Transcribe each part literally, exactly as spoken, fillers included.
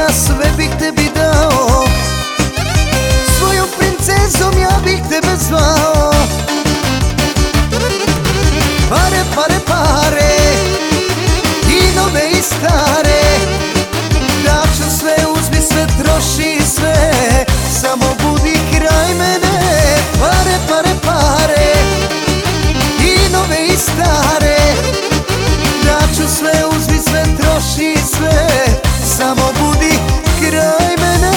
ja sve bih tebi dao, svojom princezom ja bih tebe zvao. Pare, pare, pare, i nove i stare, daću sve, uzmi sve, troši sve, samo budi kraj mene. Pare, pare, pare, i nove i stare, daću sve, uzmi sve, troši sve, samo budi kraj mene.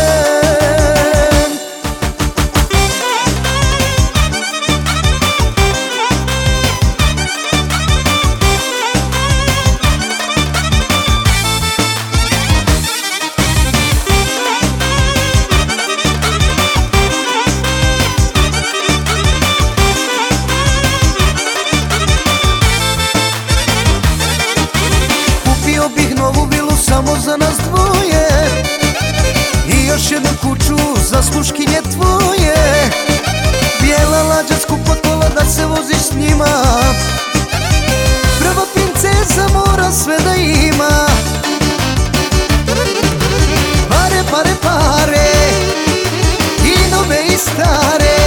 Kupio bih novu vilu samo za nas dvoje i još jednu kuću za sluškinje tvoje. Bijela lađa, skupa kola da se voziš s njima, prava princeza mora sve da ima. Pare, pare, pare, i nove i stare,